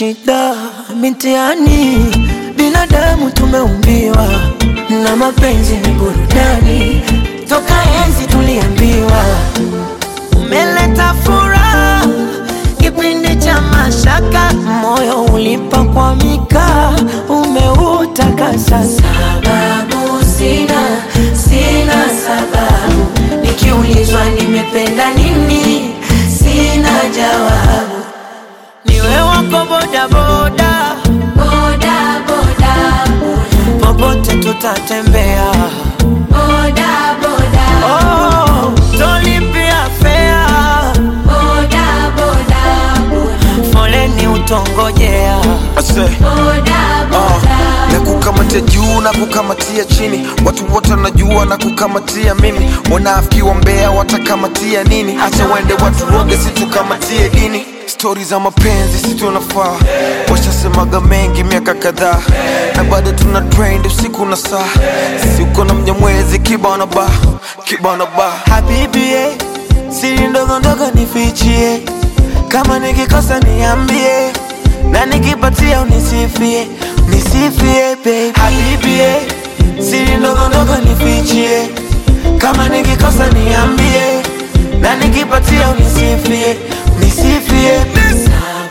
shida mitiani, binadamu tumeumbiwa na mapenzi ni burudani, toka enzi tuliambiwa. Umeleta furaha kipindi cha mashaka, moyo ulipakwamika, umeutakasa. Sababu sina sababu, nikiulizwa nimependa nini sina jawabu. Niwe wako boda boda, boda boda, popote tutatembea, boda boda. Oh, tolipia fea, boda boda, foleni utongojea, boda boda. Nakukamatia juu na kukamatia chini, watu wote wanajua na kukamatia mimi. Wanafiki wa mbea watakamatia nini? Acha wende watu woge situkamatie dini. Stories za mapenzi si tunafaa, washasemaga mengi miaka kadhaa, na bado tuna trend usiku na saa. Sisi uko na Mnyamwezi kibana ba Habibi siri ndogo ndogo nifichie, kama nikikosa niambie, na nikipatia unisifie babe. Habibi siri ndogo ndogo nifichie, kama nikikosa niambie, na nikipatia unisifie babe.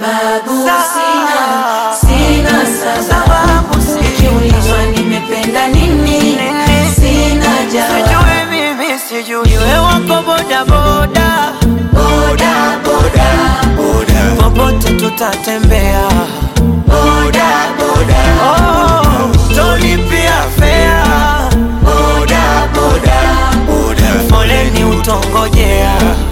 Sina sababu, nikiulizwa nimependa nini sina jawabu. Sijui wewe wako boda boda, boda boda, popote tutatembea, boda boda. Oh, tolipia fea, boda boda, foleni utongojea.